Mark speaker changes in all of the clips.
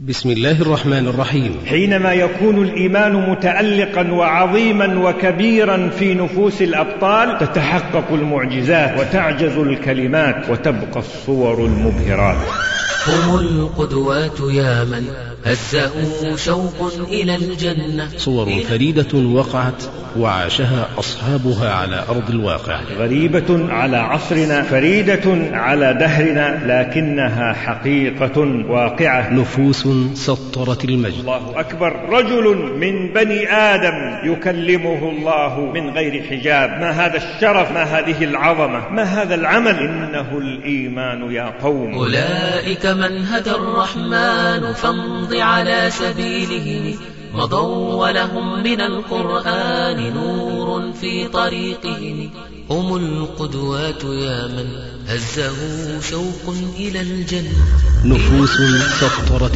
Speaker 1: بسم الله الرحمن الرحيم.
Speaker 2: حينما يكون الإيمان متألقا وعظيما وكبيرا في نفوس الأبطال تتحقق المعجزات وتعجز الكلمات وتبقى الصور المبهرات.
Speaker 3: هم القدوات يا من هزه شوق إلى الجنة.
Speaker 1: صور فريدة وقعت وعاشها أصحابها على أرض الواقع،
Speaker 2: غريبة على عصرنا، فريدة على دهرنا، لكنها حقيقة واقعة.
Speaker 1: نفوس سطرت المجد.
Speaker 2: الله أكبر، رجل من بني آدم يكلمه الله من غير حجاب. ما هذا الشرف، ما هذه العظمة، ما هذا العمل. إنه الإيمان يا قوم.
Speaker 3: أولئك من هدى الرحمن فامض على سبيله، مضوا ولهم من القرآن نور في طريقهم. هم القدوات يا من هزه شوق إلى الجنة.
Speaker 1: نفوس سطرت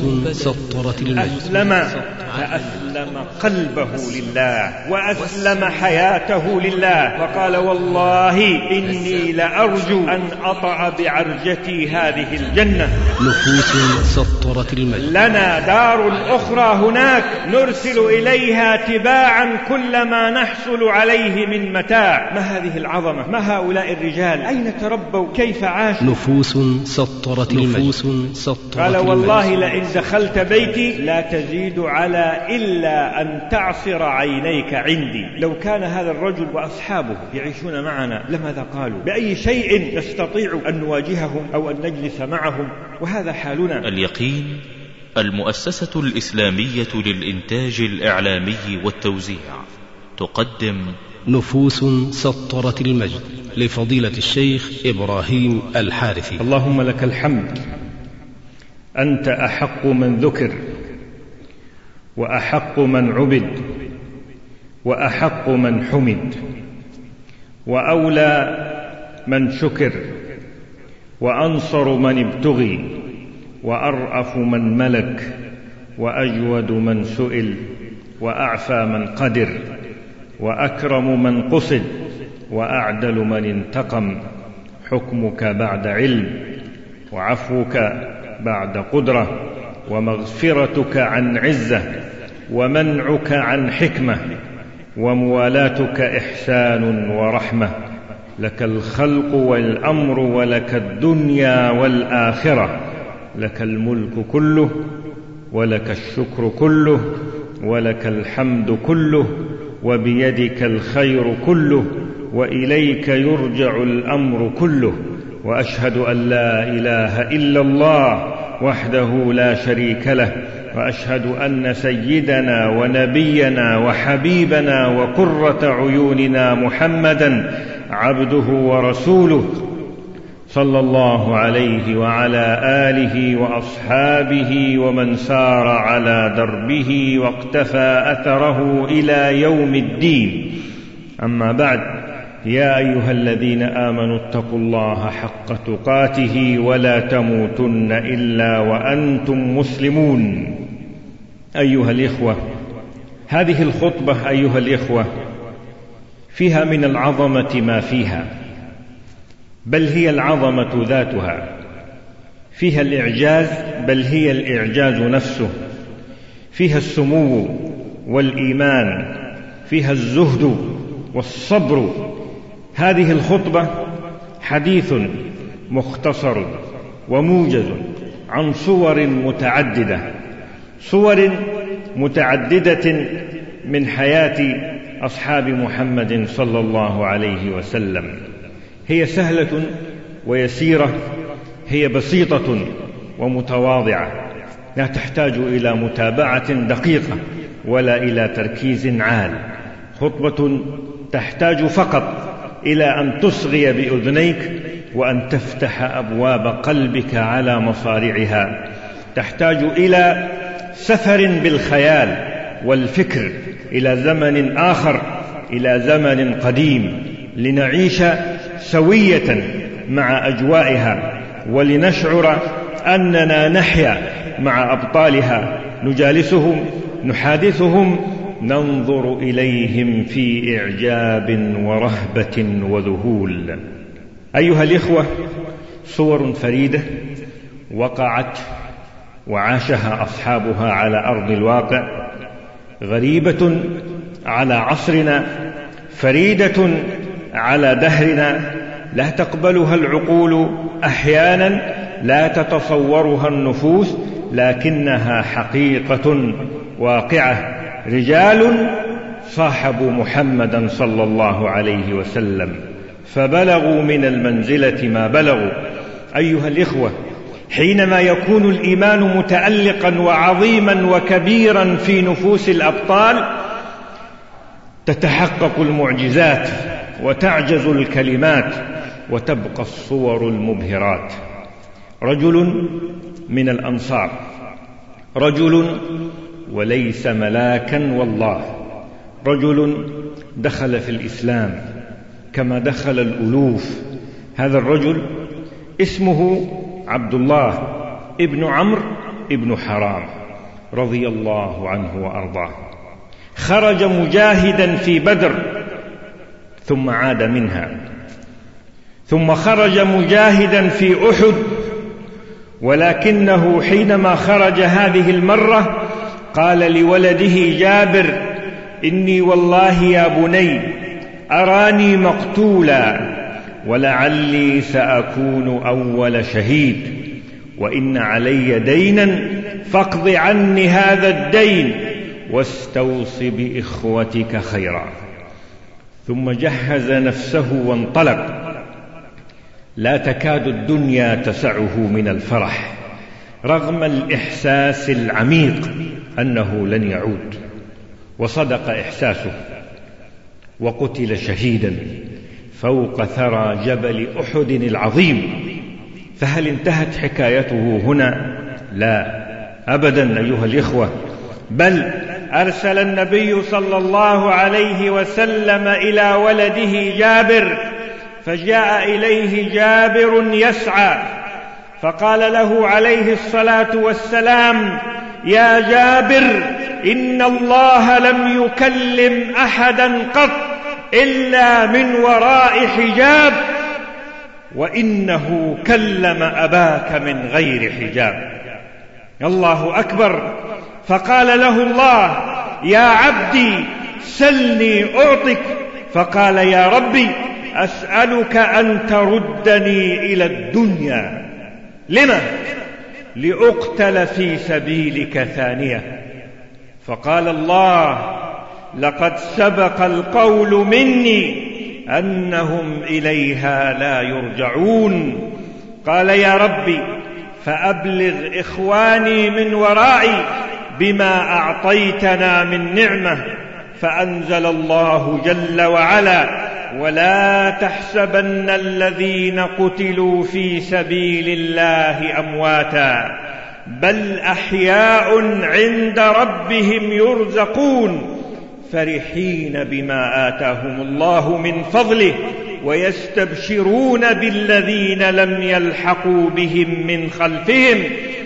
Speaker 1: المجد.
Speaker 2: فأسلم قلبه لله وأسلم حياته لله، فقال والله إني لأرجو أن أطع بعرجتي هذه الجنة.
Speaker 1: نفوس سطرت المجد.
Speaker 2: لنا دار أخرى هناك نرسل إليها تباعا كل ما نحصل عليه من متاع. ما هذه العظمة، ما هؤلاء الرجال، أين تربوا، كيف عاشوا.
Speaker 1: نفوس سطرت المجد.
Speaker 2: قال والله لئن دخلت بيتي لا تزيد على إلا أن تعصر عينيك عندي. لو كان هذا الرجل وأصحابه يعيشون معنا لماذا قالوا؟ بأي شيء نستطيع أن نواجههم أو أن نجلس معهم، وهذا حالنا.
Speaker 4: اليقين، المؤسسة الإسلامية للإنتاج الإعلامي والتوزيع تقدم
Speaker 1: نفوس سطرت المجد لفضيلة الشيخ إبراهيم الحارثي.
Speaker 2: اللهم لك الحمد، أنت أحق من ذكر وأحق من عبد وأحق من حمد وأولى من شكر وأنصر من ابتغي وأرأف من ملك وأجود من سئل وأعفى من قدر وأكرم من قصد وأعدل من انتقم. حكمك بعد علم وعفوك بعد قدرة ومغفرتك عن عزة ومنعك عن حكمة وموالاتك إحسان ورحمة. لك الخلق والأمر ولك الدنيا والآخرة. لك الملك كله ولك الشكر كله ولك الحمد كله وبيدك الخير كله وإليك يرجع الأمر كله. وأشهد أن لا إله إلا الله وحده لا شريك له، وأشهد أن سيدنا ونبينا وحبيبنا وقرة عيوننا محمدا عبده ورسوله، صلى الله عليه وعلى آله وأصحابه ومن سار على دربه واقتفى أثره إلى يوم الدين. أما بعد، يا أيها الذين آمنوا اتقوا الله حق تقاته ولا تموتن إلا وأنتم مسلمون. أيها الإخوة، هذه الخطبة أيها الإخوة فيها من العظمة ما فيها، بل هي العظمة ذاتها. فيها الإعجاز، بل هي الإعجاز نفسه. فيها السمو والإيمان، فيها الزهد والصبر. هذه الخطبة حديث مختصر وموجز عن صور متعددة من حياة أصحاب محمد صلى الله عليه وسلم. هي سهلة ويسيرة، هي بسيطة ومتواضعة، لا تحتاج إلى متابعة دقيقة ولا إلى تركيز عال. خطبة تحتاج فقط إلى أن تصغي بأذنيك وأن تفتح أبواب قلبك على مصارعها. تحتاج إلى سفر بالخيال والفكر إلى زمن آخر، إلى زمن قديم، لنعيش سوية مع أجوائها ولنشعر أننا نحيا مع أبطالها، نجالسهم، نحادثهم، ننظر إليهم في إعجاب ورهبة وذهول. أيها الإخوة، صور فريدة وقعت وعاشها أصحابها على أرض الواقع، غريبة على عصرنا، فريدة على دهرنا، لا تقبلها العقول أحيانا، لا تتصورها النفوس، لكنها حقيقة واقعة. رجال صاحبوا محمدا صلى الله عليه وسلم فبلغوا من المنزلة ما بلغوا. أيها الإخوة، حينما يكون الإيمان متألقا وعظيما وكبيرا في نفوس الأبطال تتحقق المعجزات وتعجز الكلمات وتبقى الصور المبهرات. رجل من الأنصار، رجل وليس ملاكا والله، رجل دخل في الإسلام كما دخل الألوف. هذا الرجل اسمه عبد الله ابن عمرو ابن حرام رضي الله عنه وأرضاه. خرج مجاهدا في بدر ثم عاد منها، ثم خرج مجاهدا في أحد، ولكنه حينما خرج هذه المرة قال لولده جابر: إني والله يا بني أراني مقتولا ولعلي سأكون أول شهيد، وإن علي دينا فاقض عني هذا الدين واستوص بإخوتك خيرا. ثم جهز نفسه وانطلق، لا تكاد الدنيا تسعه من الفرح رغم الإحساس العميق أنه لن يعود، وصدق إحساسه وقتل شهيدا فوق ثرى جبل أحد العظيم. فهل انتهت حكايته هنا؟ لا أبدا أيها الإخوة، بل أرسل النبي صلى الله عليه وسلم إلى ولده جابر، فجاء إليه جابر يسعى، فقال له عليه الصلاة والسلام: يا جابر، إن الله لم يكلم أحدا قط إلا من وراء حجاب، وإنه كلم أباك من غير حجاب. الله أكبر. فقال له الله: يا عبدي سلني أعطك. فقال: يا ربي أسألك أن تردني إلى الدنيا. لما؟ لأقتل في سبيلك ثانية. فقال الله: لقد سبق القول مني أنهم إليها لا يرجعون. قال: يا ربي فأبلغ إخواني من ورائي بما أعطيتنا من نعمة. فأنزل الله جل وعلا: ولا تحسبن الذين قتلوا في سبيل الله أمواتا بل أحياء عند ربهم يرزقون فرحين بما آتاهم الله من فضله ويستبشرون بالذين لم يلحقوا بهم من خلفهم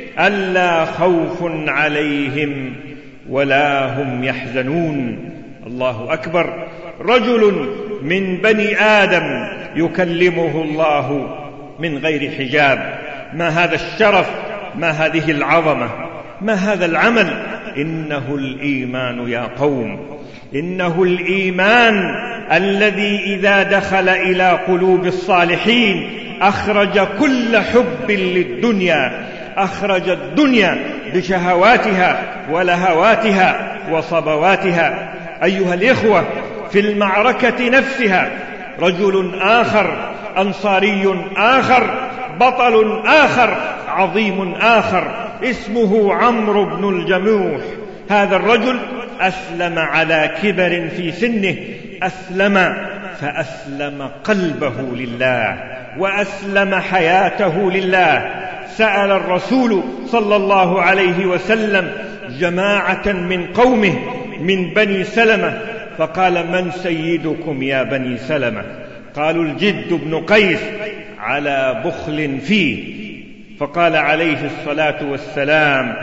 Speaker 2: ألا خوف عليهم ولا هم يحزنون. الله أكبر. رجل من بني آدم يكلمه الله من غير حجاب. ما هذا الشرف، ما هذه العظمة، ما هذا العمل. إنه الإيمان يا قوم، إنه الإيمان الذي إذا دخل إلى قلوب الصالحين أخرج كل حب للدنيا، أخرج الدنيا بشهواتها ولهواتها وصبواتها. أيها الإخوة، في المعركة نفسها رجل آخر، أنصاري آخر، بطل آخر، عظيم آخر، اسمه عمرو بن الجموح. هذا الرجل أسلم على كبر في سنه، أسلم فأسلم قلبه لله وأسلم حياته لله. سأل الرسول صلى الله عليه وسلم جماعة من قومه من بني سلمة، فقال: من سيدكم يا بني سلمة؟ قالوا: الجد بن قيس على بخل فيه. فقال عليه الصلاة والسلام: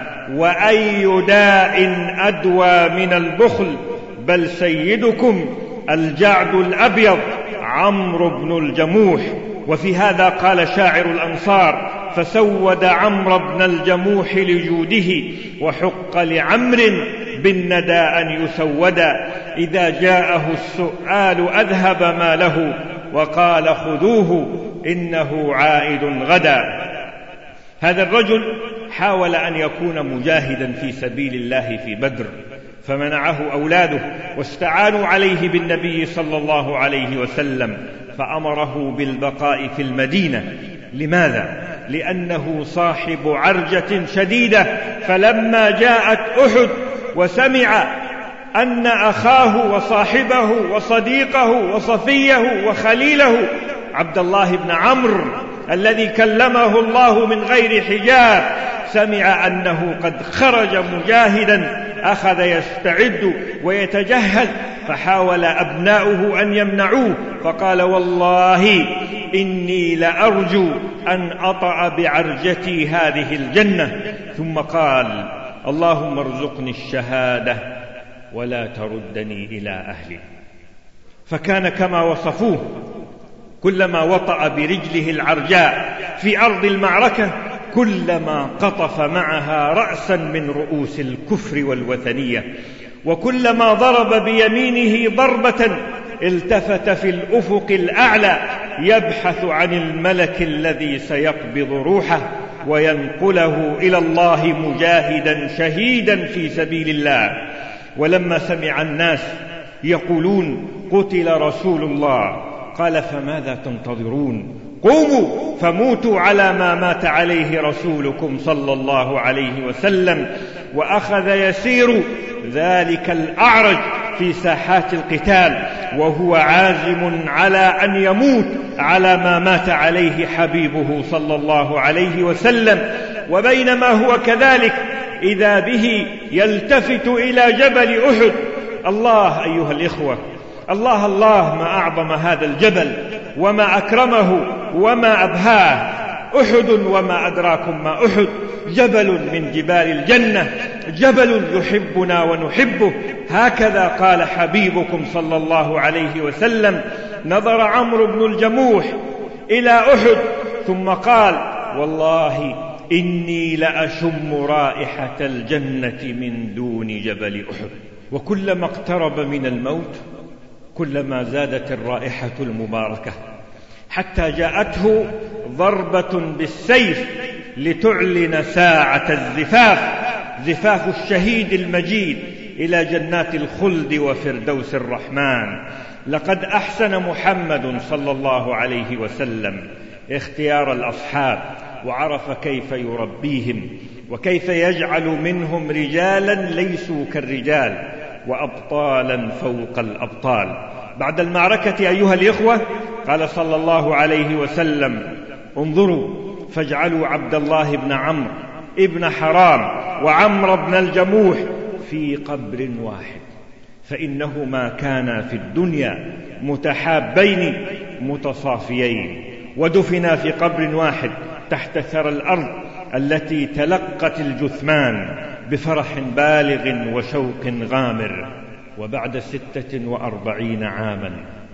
Speaker 2: وأي داء أدوى من البخل؟ بل سيدكم الجعد الأبيض عمرو بن الجموح. وفي هذا قال شاعر الأنصار: فسود عمرو بن الجموح لجوده، وحق لعمرو بالندى أن يسودا، إذا جاءه السؤال أذهب ما له، وقال خذوه إنه عائد غدا. هذا الرجل حاول أن يكون مجاهدا في سبيل الله في بدر، فمنعه أولاده واستعانوا عليه بالنبي صلى الله عليه وسلم، فأمره بالبقاء في المدينة. لماذا؟ لأنه صاحب عرجة شديدة، فلما جاءت أحد وسمع أن أخاه وصاحبه وصديقه وصفيه وخليله عبد الله بن عمرو الذي كلمه الله من غير حجاب سمع أنه قد خرج مجاهدا، أخذ يستعد ويتجهز، فحاول أبناؤه أن يمنعوه، فقال والله إني لأرجو أن أطأ بعرجتي هذه الجنة، ثم قال اللهم ارزقني الشهادة ولا تردني إلى أهلي. فكان كما وصفوه، كلما وطأ برجله العرجاء في أرض المعركة كلما قطف معها رأسا من رؤوس الكفر والوثنية، وكلما ضرب بيمينه ضربة التفت في الأفق الأعلى يبحث عن الملك الذي سيقبض روحه وينقله إلى الله مجاهدا شهيدا في سبيل الله. ولما سمع الناس يقولون قتل رسول الله قال فماذا تنتظرون؟ قوموا فموتوا على ما مات عليه رسولكم صلى الله عليه وسلم. وأخذ يسير ذلك الأعرج في ساحات القتال وهو عازم على أن يموت على ما مات عليه حبيبه صلى الله عليه وسلم. وبينما هو كذلك إذا به يلتفت إلى جبل أحد. الله أيها الإخوة، الله الله، ما أعظم هذا الجبل وما أكرمه وما أبهاه. أحد وما أدراكم ما أحد، جبل من جبال الجنة، جبل يحبنا ونحبه. هكذا قال حبيبكم صلى الله عليه وسلم. نظر عمرو بن الجموح إلى أحد ثم قال والله إني لأشم رائحة الجنة من دون جبل أحد. وكلما اقترب من الموت كلما زادت الرائحة المباركة، حتى جاءته ضربة بالسيف لتعلن ساعة الزفاف، زفاف الشهيد المجيد إلى جنات الخلد وفردوس الرحمن. لقد أحسن محمد صلى الله عليه وسلم اختيار الأصحاب، وعرف كيف يربيهم وكيف يجعل منهم رجالا ليسوا كالرجال وأبطالا فوق الأبطال. بعد المعركة أيها الإخوة قال صلى الله عليه وسلم انظروا فاجعلوا عبد الله بن عمرو ابن حرام وعمرو بن الجموح في قبر واحد، فإنهما كانا في الدنيا متحابين متصافيين، ودفنا في قبر واحد تحت ثرى الأرض التي تلقت الجثمان بفرح بالغ وشوق غامر. وبعد 46 عاما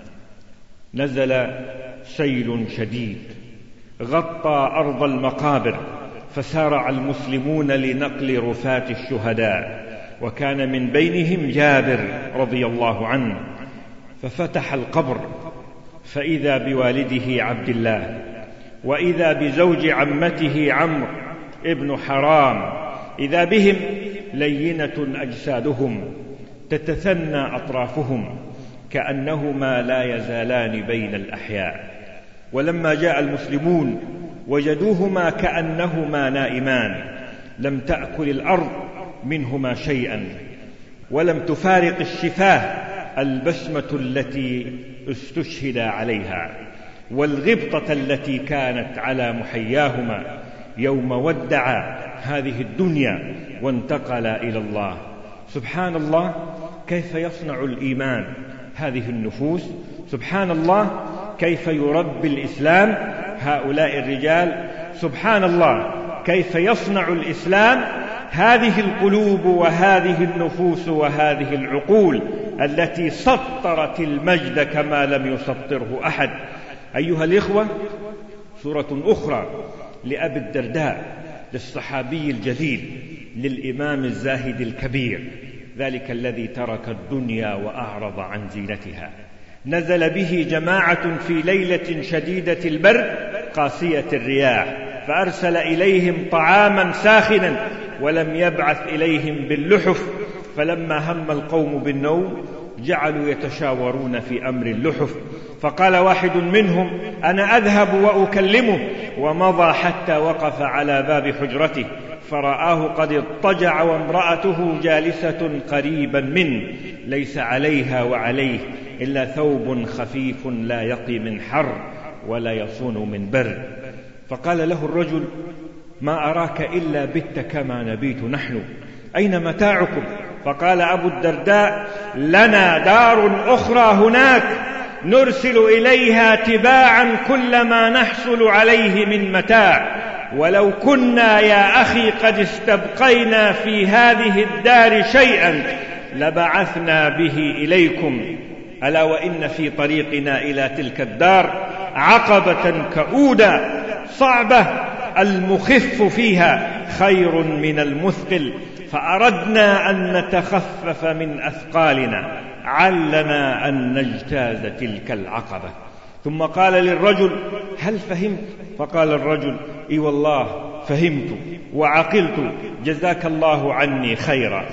Speaker 2: نزل سيل شديد غطى أرض المقابر، فسارع المسلمون لنقل رفات الشهداء، وكان من بينهم جابر رضي الله عنه. ففتح القبر فإذا بوالده عبد الله، وإذا بزوج عمته عمرو ابن حرام، إذا بهم لينة أجسادهم تتثنى أطرافهم كأنهما لا يزالان بين الأحياء. ولما جاء المسلمون وجدوهما كأنهما نائمان، لم تأكل الأرض منهما شيئا، ولم تفارق الشفاه البسمة التي استشهد عليها، والغبطة التي كانت على محياهما يوم ودع هذه الدنيا وانتقل إلى الله. سبحان الله، كيف يصنع الإيمان هذه النفوس، سبحان الله كيف يربي الإسلام هؤلاء الرجال، سبحان الله كيف يصنع الإسلام هذه القلوب وهذه النفوس وهذه العقول التي سطرت المجد كما لم يسطره أحد. أيها الإخوة، سورة أخرى لأبي الدرداء، للصحابي الجليل، للإمام الزاهد الكبير، ذلك الذي ترك الدنيا وأعرض عن زينتها. نزل به جماعة في ليلة شديدة البرد قاسية الرياح، فأرسل إليهم طعاما ساخنا ولم يبعث إليهم باللحف، فلما هم القوم بالنوم جعلوا يتشاورون في أمر اللحف، فقال واحد منهم: أنا أذهب وأكلمه، ومضى حتى وقف على باب حجرته فرآه قد اضطجع وامرأته جالسة قريبا منه، ليس عليها وعليه إلا ثوب خفيف لا يقي من حر ولا يصون من برد. فقال له الرجل: ما أراك إلا بت كما نبيت نحن، أين متاعكم؟ فقال أبو الدرداء: لنا دار أخرى هناك نرسل إليها تباعا كل ما نحصل عليه من متاع، ولو كنا يا أخي قد استبقينا في هذه الدار شيئا لبعثنا به إليكم، ألا وإن في طريقنا إلى تلك الدار عقبة كؤودة صعبة، المخف فيها خير من المثقل، فأردنا أن نتخفف من أثقالنا، علنا أن نجتاز تلك العقبة. ثم قال للرجل: هل فهمت؟ فقال الرجل: إي والله فهمت وعقلت، جزاك الله عني خيرا.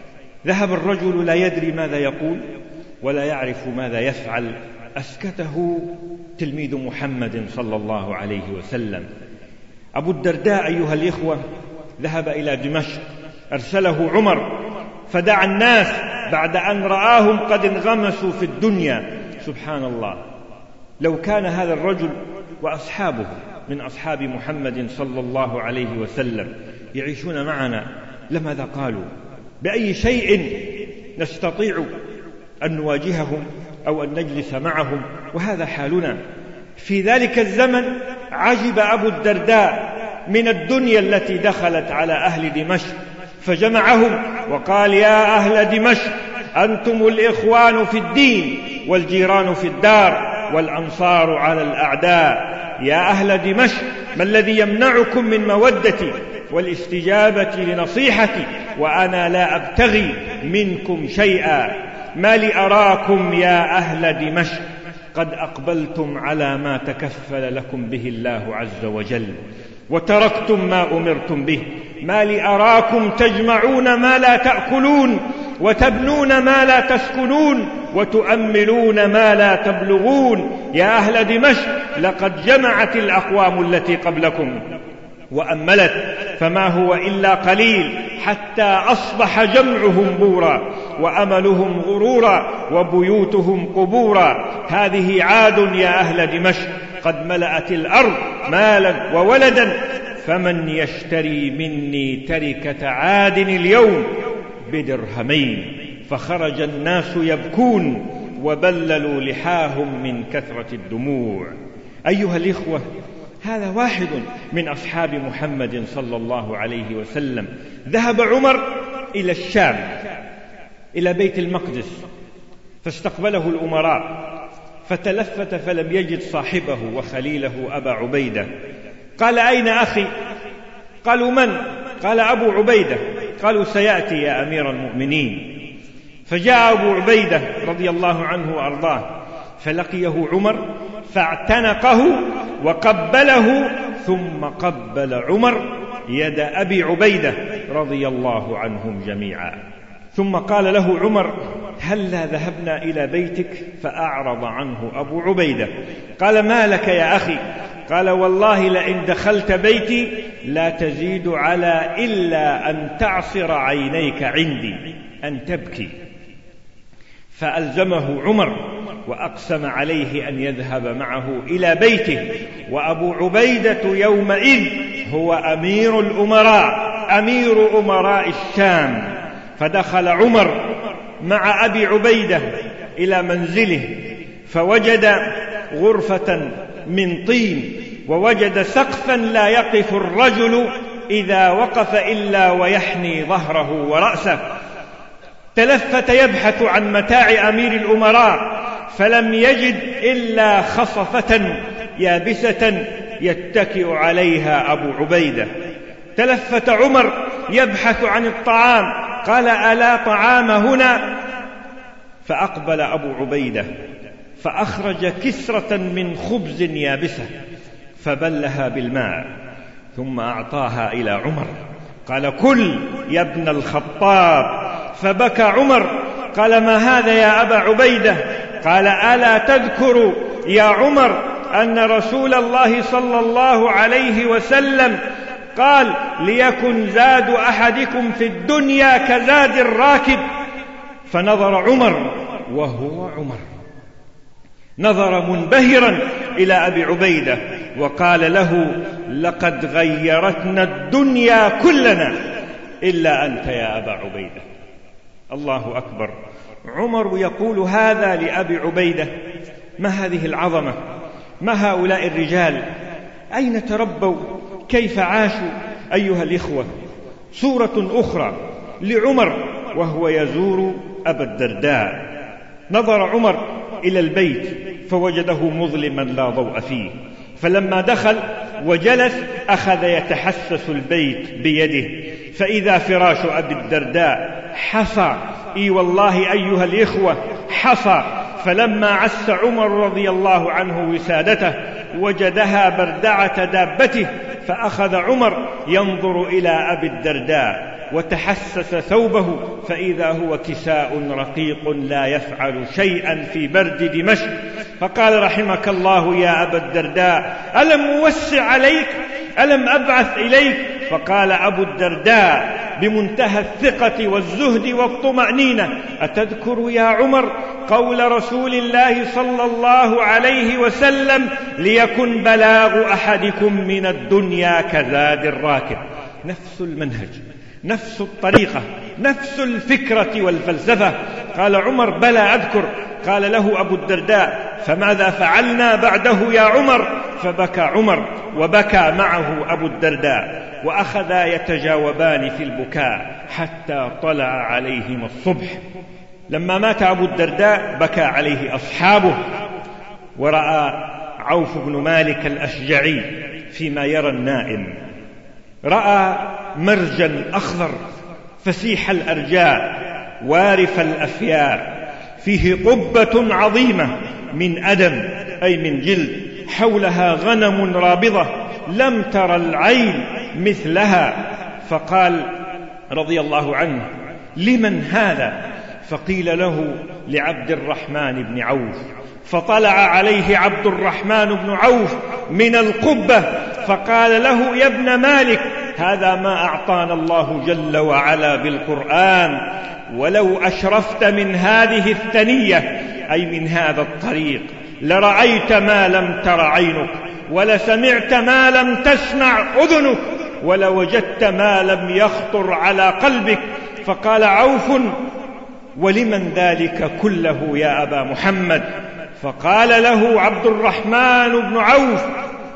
Speaker 2: ذهب الرجل لا يدري ماذا يقول ولا يعرف ماذا يفعل، أسكته تلميذ محمد صلى الله عليه وسلم. أبو الدرداء أيها الإخوة ذهب إلى دمشق، أرسله عمر فدعا الناس بعد أن رآهم قد انغمسوا في الدنيا. سبحان الله، لو كان هذا الرجل وأصحابه من أصحاب محمد صلى الله عليه وسلم يعيشون معنا لماذا قالوا؟ بأي شيء نستطيع أن نواجههم أو أن نجلس معهم؟ وهذا حالنا. في ذلك الزمن عجب أبو الدرداء من الدنيا التي دخلت على أهل دمشق، فجمعهم وقال: يا أهل دمشق، أنتم الإخوان في الدين والجيران في الدار والأنصار على الأعداء. يا أهل دمشق، ما الذي يمنعكم من مودتي والاستجابة لنصيحتي وأنا لا أبتغي منكم شيئا؟ ما لي أراكم يا أهل دمشق قد أقبلتم على ما تكفل لكم به الله عز وجل وتركتم ما أمرتم به. ما لي أراكم تجمعون ما لا تأكلون وتبنون ما لا تسكنون وتؤملون ما لا تبلغون. يا أهل دمشق، لقد جمعت الأقوام التي قبلكم وأملت، فما هو إلا قليل حتى أصبح جمعهم بورا وأملهم غرورا وبيوتهم قبورا. هذه عاد يا أهل دمشق، قد ملأت الأرض مالا وولدا، فمن يشتري مني تركة عاد اليوم بدرهمين؟ فخرج الناس يبكون وبللوا لحاهم من كثرة الدموع. أيها الإخوة، هذا واحد من أصحاب محمد صلى الله عليه وسلم. ذهب عمر إلى الشام إلى بيت المقدس، فاستقبله الأمراء، فتلفت فلم يجد صاحبه وخليله أبا عبيدة. قال: أين أخي؟ قالوا: من؟ قال: أبو عبيدة. قالوا: سيأتي يا أمير المؤمنين. فجاء أبو عبيدة رضي الله عنه وأرضاه، فلقيه عمر فاعتنقه وقبله، ثم قبل عمر يد أبي عبيدة رضي الله عنهم جميعا. ثم قال له عمر: هلا ذهبنا إلى بيتك؟ فأعرض عنه أبو عبيدة. قال: ما لك يا أخي؟ قال: والله لئن دخلت بيتي لا تزيد على إلا أن تعصر عينيك عندي، أن تبكي. فألزمه عمر وأقسم عليه أن يذهب معه إلى بيته، وأبو عبيدة يومئذ هو أمير الأمراء، أمير أمراء الشام. فدخل عمر مع أبي عبيدة إلى منزله، فوجد غرفة من طين، ووجد سقفا لا يقف الرجل إذا وقف إلا ويحني ظهره ورأسه. تلفت يبحث عن متاع أمير الأمراء، فلم يجد إلا خصفة يابسة يتكئ عليها أبو عبيدة. تلفت عمر يبحث عن الطعام، قال: ألا طعام هنا؟ فأقبل أبو عبيدة فأخرج كسرة من خبز يابسة فبلها بالماء ثم أعطاها إلى عمر، قال: كل يا ابن الخطاب. فبكى عمر، قال: ما هذا يا أبا عبيدة؟ قال: ألا تذكر يا عمر أن رسول الله صلى الله عليه وسلم قال: ليكن زاد أحدكم في الدنيا كزاد الراكب؟ فنظر عمر وهو عمر، نظر منبهرا إلى أبي عبيدة وقال له: لقد غيرتنا الدنيا كلنا إلا أنت يا أبا عبيدة. الله أكبر. عمر يقول هذا لأبي عبيدة. ما هذه العظمة؟ ما هؤلاء الرجال؟ أين تربوا؟ كيف عاشوا؟ أيها الإخوة، صورة أخرى لعمر وهو يزور أبا الدرداء. نظر عمر إلى البيت فوجده مظلما لا ضوء فيه، فلما دخل وجلس أخذ يتحسس البيت بيده، فإذا فراش أبي الدرداء حصى، إي والله أيها الإخوة حصى. فلما عس عمر رضي الله عنه وسادته وجدها بردعة دابته، فأخذ عمر ينظر إلى أبي الدرداء وتحسس ثوبه فإذا هو كساء رقيق لا يفعل شيئا في برد دمشق، فقال: رحمك الله يا أبا الدرداء، ألم أوسع عليك؟ ألم أبعث إليك؟ فقال أبو الدرداء بمنتهى الثقة والزهد والطمأنينة: أتذكر يا عمر قول رسول الله صلى الله عليه وسلم: ليكن بلاغ أحدكم من الدنيا كزاد الراكب؟ نفس المنهج، نفس الطريقة، نفس الفكرة والفلسفة. قال عمر: بلى أذكر. قال له أبو الدرداء: فماذا فعلنا بعده يا عمر؟ فبكى عمر وبكى معه أبو الدرداء، وأخذا يتجاوبان في البكاء حتى طلع عليهما الصبح. لما مات أبو الدرداء بكى عليه أصحابه، ورأى عوف بن مالك الأشجعي فيما يرى النائم، رأى مرجا أخضر فسيح الأرجاء وارف الأفيار، فيه قبة عظيمة من أدم أي من جلد، حولها غنم رابضة لم تر العين مثلها. فقال رضي الله عنه: لمن هذا؟ فقيل له: لعبد الرحمن بن عوف. فطلع عليه عبد الرحمن بن عوف من القبة فقال له: يا ابن مالك، هذا ما أعطانا الله جل وعلا بالقرآن، ولو أشرفت من هذه الثنية أي من هذا الطريق لرأيت ما لم تر عينك، ولسمعت ما لم تسمع أذنك، ولوجدت ما لم يخطر على قلبك. فقال عوف: ولمن ذلك كله يا أبا محمد؟ فقال له عبد الرحمن بن عوف: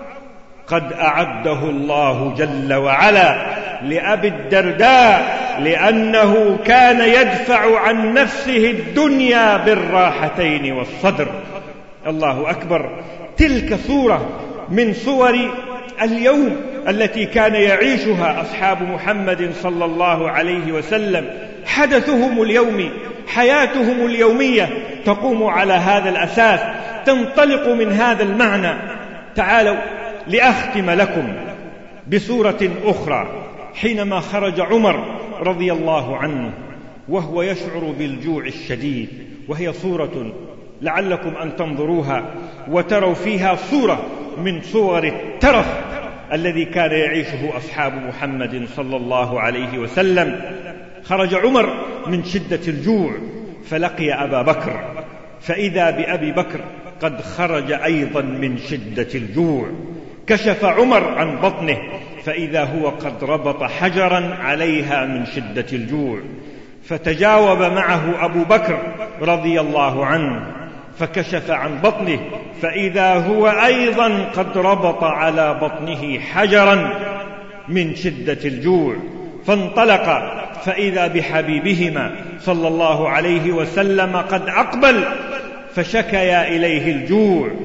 Speaker 2: قد أعده الله جل وعلا لأبي الدرداء، لأنه كان يدفع عن نفسه الدنيا بالراحتين والصدر. الله أكبر. تلك صورة من صور اليوم التي كان يعيشها أصحاب محمد صلى الله عليه وسلم. حدثهم اليومي، حياتهم اليومية تقوم على هذا الأساس، تنطلق من هذا المعنى. تعالوا لأختم لكم بصورة أخرى. حينما خرج عمر رضي الله عنه وهو يشعر بالجوع الشديد، وهي صورة لعلكم أن تنظروها وتروا فيها صورة من صور الترف الذي كان يعيشه أصحاب محمد صلى الله عليه وسلم. خرج عمر من شدة الجوع فلقي أبا بكر، فإذا بأبي بكر قد خرج أيضا من شدة الجوع. كشف عمر عن بطنه فإذا هو قد ربط حجرا عليها من شدة الجوع، فتجاوب معه أبو بكر رضي الله عنه فكشف عن بطنه فإذا هو أيضا قد ربط على بطنه حجرا من شدة الجوع. فانطلق فإذا بحبيبهما صلى الله عليه وسلم قد أقبل، فشكيا إليه الجوع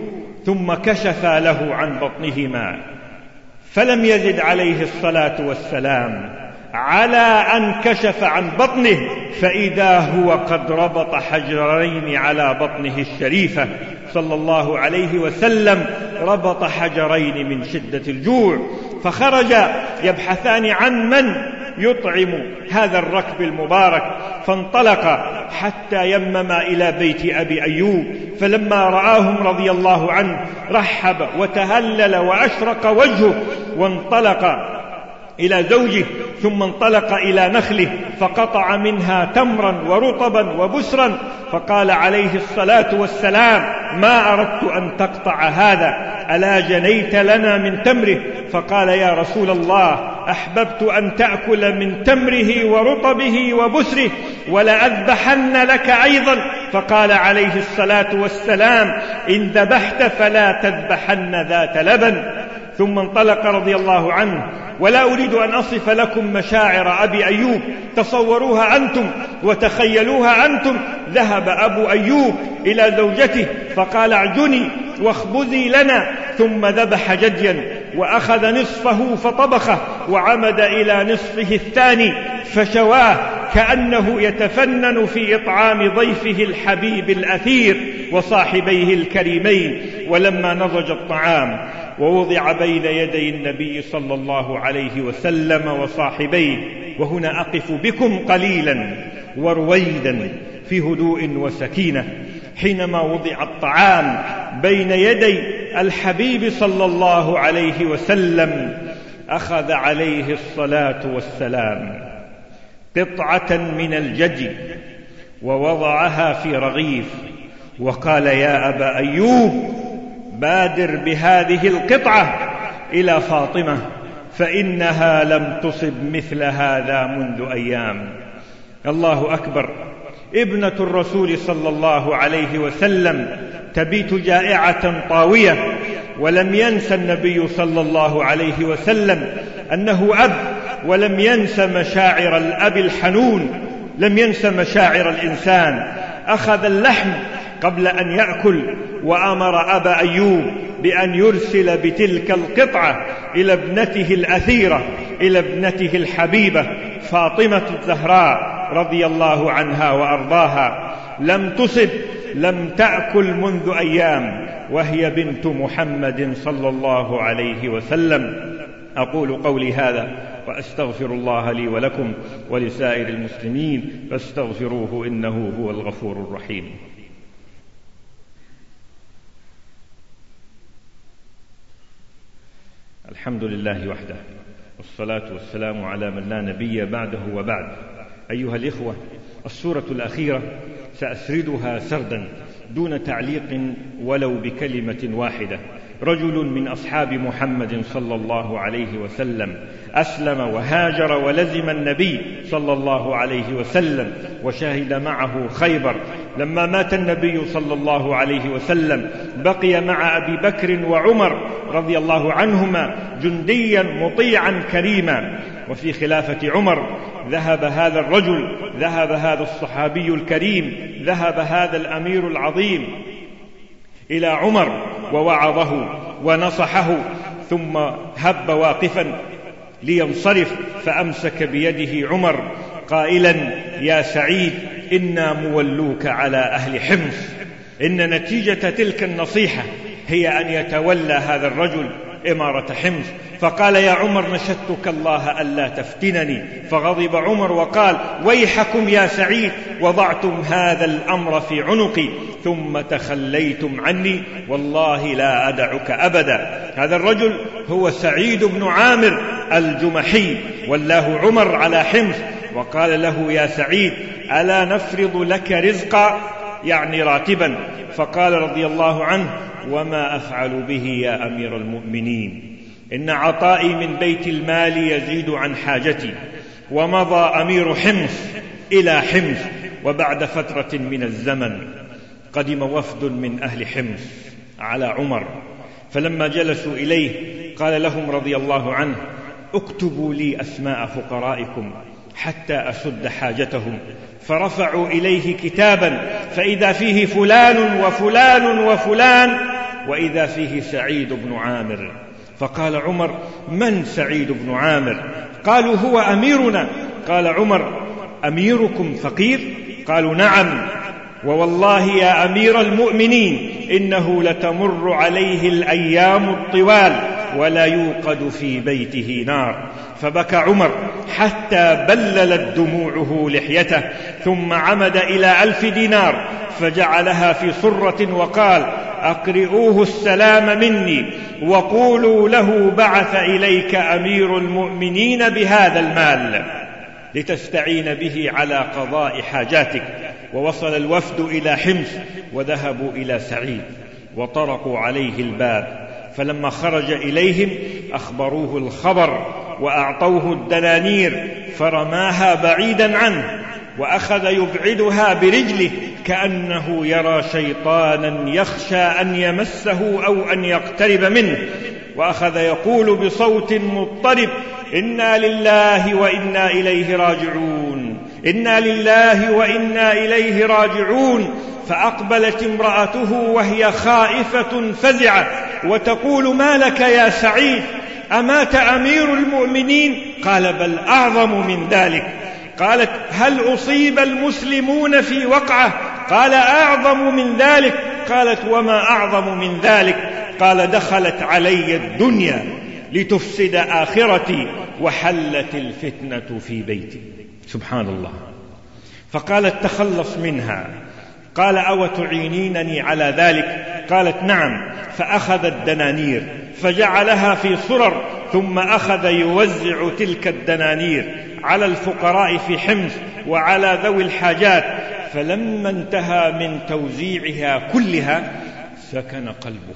Speaker 2: ثم كشف له عن بطنهما، فلم يزد عليه الصلاة والسلام على أن كشف عن بطنه فإذا هو قد ربط حجرين على بطنه الشريفة صلى الله عليه وسلم، ربط حجرين من شدة الجوع، فخرج يبحثان عن من يطعم هذا الركب المبارك، فانطلق حتى يمما إلى بيت أبي أيوب، فلما رآهم رضي الله عنه رحب وتهلل وأشرق وجهه، وانطلق إلى زوجه، ثم انطلق إلى نخله فقطع منها تمرا ورطبا وبسرا، فقال عليه الصلاة والسلام: ما أردت أن تقطع هذا، ألا جنيت لنا من تمره؟ فقال: يا رسول الله، أحببت أن تأكل من تمره ورطبه وبسره ولأذبحن لك أيضا. فقال عليه الصلاة والسلام: إن ذبحت فلا تذبحن ذات لبن. ثم انطلق رضي الله عنه، ولا أريد أن أصف لكم مشاعر أبي أيوب، تصوروها أنتم وتخيلوها أنتم. ذهب أبو أيوب إلى زوجته فقال: اعجني واخبزي لنا، ثم ذبح جديا وأخذ نصفه فطبخه، وعمد إلى نصفه الثاني فشواه كأنه يتفنن في إطعام ضيفه الحبيب الأثير وصاحبيه الكريمين. ولما نضج الطعام ووضع بين يدي النبي صلى الله عليه وسلم وصاحبيه، وهنا أقف بكم قليلا ورويدا في هدوء وسكينة، حينما وضع الطعام بين يدي الحبيب صلى الله عليه وسلم، أخذ عليه الصلاة والسلام قطعة من الجدي ووضعها في رغيف، وقال: يا أبا أيوب، بادر بهذه القطعة إلى فاطمة، فإنها لم تصب مثل هذا منذ أيام. الله أكبر. ابنة الرسول صلى الله عليه وسلم تبيت جائعة طاوية، ولم ينسى النبي صلى الله عليه وسلم أنه أب، ولم ينس مشاعر الأب الحنون، لم ينس مشاعر الإنسان. أخذ اللحم قبل أن يأكل، وأمر أبا أيوب بأن يرسل بتلك القطعة إلى ابنته الأثيرة، إلى ابنته الحبيبة فاطمة الزهراء رضي الله عنها وأرضاها. لم تصب، لم تأكل منذ أيام، وهي بنت محمد صلى الله عليه وسلم. أقول قولي هذا وأستغفر الله لي ولكم ولسائر المسلمين، فاستغفروه إنه هو الغفور الرحيم. الحمد لله وحده، والصلاة والسلام على من لا نبي بعده وبعد. أيها الإخوة، السورة الأخيرة سأسردها سردا دون تعليق ولو بكلمة واحدة. رجل من أصحاب محمد صلى الله عليه وسلم أسلم وهاجر ولزم النبي صلى الله عليه وسلم، وشهد معه خيبر. لما مات النبي صلى الله عليه وسلم بقي مع أبي بكر وعمر رضي الله عنهما جنديا مطيعا كريما. وفي خلافة عمر ذهب هذا الرجل، ذهب هذا الصحابي الكريم، ذهب هذا الأمير العظيم إلى عمر ووعظه ونصحه، ثم هب واقفا لينصرف، فأمسك بيده عمر قائلا: يا سعيد، إنا مولوك على أهل حمص. إن نتيجة تلك النصيحة هي أن يتولى هذا الرجل إمارة حمص. فقال: يا عمر، نشدتك الله ألا تفتنني. فغضب عمر وقال: ويحكم يا سعيد، وضعتم هذا الأمر في عنقي ثم تخليتم عني، والله لا أدعك أبدا. هذا الرجل هو سعيد بن عامر الجمحي، والله عمر على حمص، وقال له: يا سعيد، ألا نفرض لك رزقا، يعني راتبا؟ فقال رضي الله عنه: وما أفعل به يا أمير المؤمنين؟ إن عطائي من بيت المال يزيد عن حاجتي. ومضى أمير حمص إلى حمص، وبعد فترة من الزمن قدم وفد من أهل حمص على عمر، فلما جلسوا إليه قال لهم رضي الله عنه: اكتبوا لي أسماء فقرائكم حتى أسد حاجتهم. فرفعوا إليه كتابا، فإذا فيه فلان وفلان وفلان، وإذا فيه سعيد بن عامر. فقال عمر: من سعيد بن عامر؟ قالوا: هو أميرنا. قال عمر: أميركم فقير؟ قالوا: نعم، ووالله يا أمير المؤمنين إنه لتمر عليه الأيام الطوال ولا يوقد في بيته نار. فبكى عمر حتى بللت دموعه لحيته، ثم عمد إلى 1000 دينار فجعلها في صرة وقال: أقرئوه السلام مني وقولوا له بعث إليك أمير المؤمنين بهذا المال لتستعين به على قضاء حاجاتك. ووصل الوفد إلى حمص وذهبوا إلى سعيد وطرقوا عليه الباب، فلما خرج إليهم أخبروه الخبر وأعطوه الدنانير فرماها بعيدا عنه وأخذ يبعدها برجله كأنه يرى شيطانا يخشى أن يمسه أو أن يقترب منه، وأخذ يقول بصوت مضطرب: إنا لله وإنا إليه راجعون، إنا لله وإنا إليه راجعون. فأقبلت امرأته وهي خائفة فزعة وتقول: ما لك يا سعيد؟ أمات أمير المؤمنين؟ قال: بل أعظم من ذلك. قالت: هل أصيب المسلمون في وقعة؟ قال: أعظم من ذلك. قالت: وما أعظم من ذلك؟ قال: دخلت علي الدنيا لتفسد آخرتي وحلت الفتنة في بيتي. سبحان الله. فقالت: تخلص منها. قال: أو تعينينني على ذلك؟ قالت: نعم. فأخذ الدنانير فجعلها في صرر، ثم أخذ يوزع تلك الدنانير على الفقراء في حمص وعلى ذوي الحاجات. فلما انتهى من توزيعها كلها سكن قلبه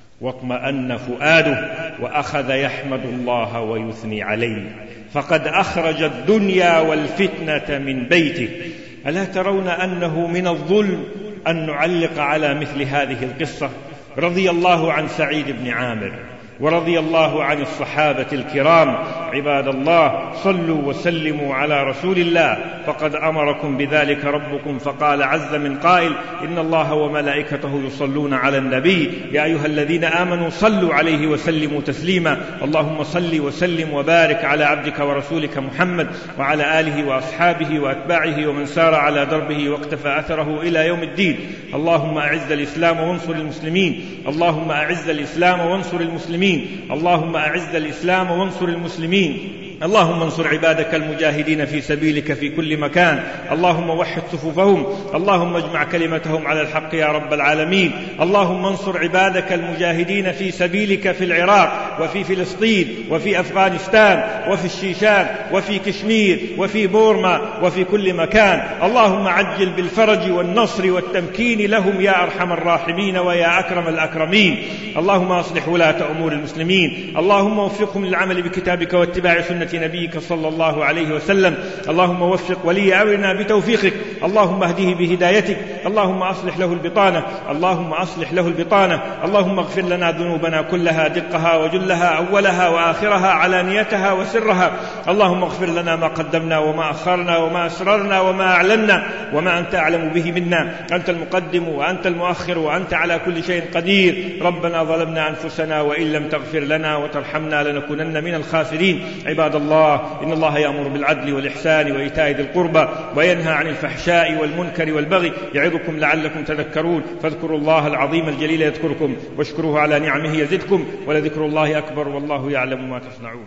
Speaker 2: واطمأن فؤاده وأخذ يحمد الله ويثني عليه، فقد أخرج الدنيا والفتنة من بيته. ألا ترون أنه من الظلم أن نعلق على مثل هذه القصة؟ رضي الله عن سعيد بن عامر ورضي الله عن الصحابة الكرام. عباد الله، صلوا وسلموا على رسول الله، فقد أمركم بذلك ربكم، فقال عز من قائل: إن الله وملائكته يصلون على النبي يا أيها الذين آمنوا صلوا عليه وسلموا تسليما. اللهم صل وسلم وبارك على عبدك ورسولك محمد وعلى آله وأصحابه وأتباعه ومن سار على دربه واقتفى أثره إلى يوم الدين. اللهم أعز الإسلام وانصر المسلمين، اللهم أعز الإسلام وانصر المسلمين، اللهم أعز الإسلام وانصر المسلمين. اللهم انصر عبادك المجاهدين في سبيلك في كل مكان، اللهم وحد صفوفهم، اللهم اجمع كلمتهم على الحق يا رب العالمين. اللهم انصر عبادك المجاهدين في سبيلك في العراق وفي فلسطين وفي أفغانستان وفي الشيشان وفي كشمير وفي بورما وفي كل مكان. اللهم عجل بالفرج والنصر والتمكين لهم يا أرحم الراحمين ويا أكرم الأكرمين. اللهم أصلح ولاة أمور المسلمين، اللهم وفقهم للعمل بكتابك واتباع سنة نبيك صلى الله عليه وسلم. اللهم وفق ولي أمرنا بتوفيقك، اللهم اهده بهدايتك، اللهم أصلح له البطانة، اللهم أصلح له البطانة. اللهم اغفر لنا ذنوبنا كلها دقها وجلها، أولها وآخرها، علانيتها وسرها. اللهم اغفر لنا ما قدمنا وما أخرنا وما أسررنا وما أعلنا وما أنت أعلم به منا. أنت المقدم وأنت المؤخر وأنت على كل شيء قدير. ربنا ظلمنا أنفسنا وإن لم تغفر لنا وترحمنا لنكونن من الخاسرين. عباد الله، إن الله يأمر بالعدل والإحسان وإيتاء ذي القربى وينهى عن الفحشاء والمنكر والبغي يعظكم لعلكم تذكرون. فاذكروا الله العظيم الجليل يذكركم واشكروه على نعمه يزدكم ولذكر الله أكبر والله يعلم ما تصنعون.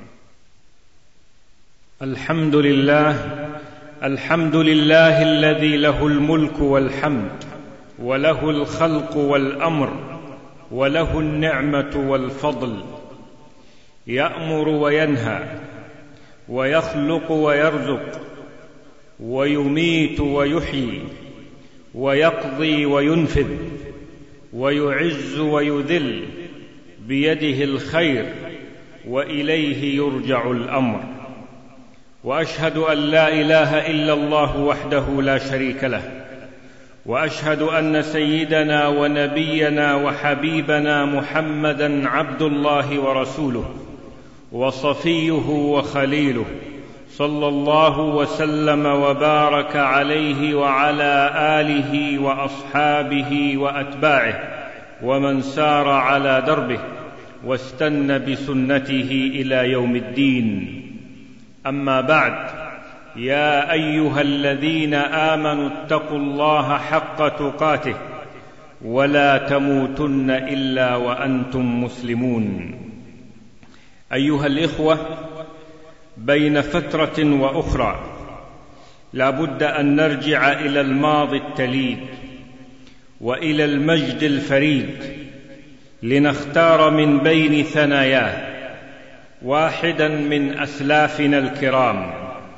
Speaker 2: الحمد لله، الحمد لله الذي له الملك والحمد وله الخلق والأمر وله النعمة والفضل، يأمر وينهى ويخلق ويرزق ويميت ويحيي ويقضي وينفذ ويعز ويذل، بيده الخير وإليه يرجع الأمر. وأشهد أن لا إله إلا الله وحده لا شريك له، وأشهد أن سيدنا ونبينا وحبيبنا محمدًا عبد الله ورسوله وصفيه وخليله، صلى الله وسلم وبارك عليه وعلى آله وأصحابه وأتباعه ومن سار على دربه واستنى بسنته إلى يوم الدين. أما بعد، يا أيها الذين آمنوا اتقوا الله حق تقاته ولا تموتن إلا وأنتم مسلمون. أيها الإخوة، بين فترة وأخرى لا بد أن نرجع إلى الماضي التليد وإلى المجد الفريد لنختار من بين ثناياه واحدا من أسلافنا الكرام